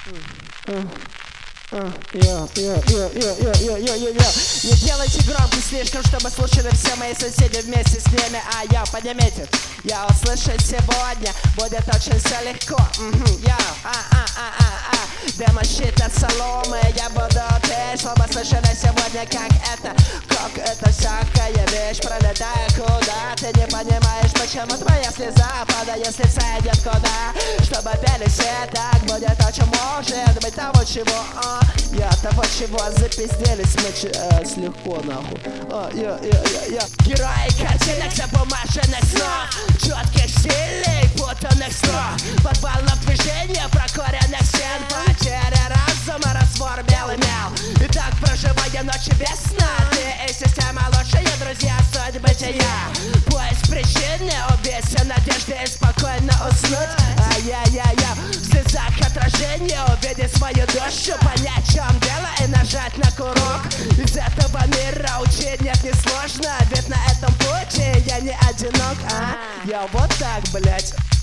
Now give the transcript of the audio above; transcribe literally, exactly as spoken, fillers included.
Не делайте громко слишком, чтобы слушали все мои соседи вместе с ними. А я, поднимите, я услышать сегодня будет очень все легко. Я, а-а-а-а-а, демо-щит от соломы. Я буду петь, чтобы слышали сегодня, как это, как это всякая вещь пролетает куда. Ты не понимаешь, почему твоя слеза падает с лица идет куда. Чтобы пели все так, будет очень может быть того, чего, а я того, чего запизделись мы э, слегка, нахуй. А, я, я, я, я. Герои картинок запомашенных снов, четких стилей, путанных слов, подвалов движения, прокуренных стен, потеря разума, раствор белый мел. И так проживая ночи без сна, ты и система лучшие друзья, суть бытия. Поиск причины, убейся надежды и спокойно уснуть. А-я-я-я, в слезах отражение, увидеть свою душу, понять, в чем дело и нажать на курок. Из этого мира учить нет, не сложно, ведь на этом пути я не одинок. А, я вот так, блять.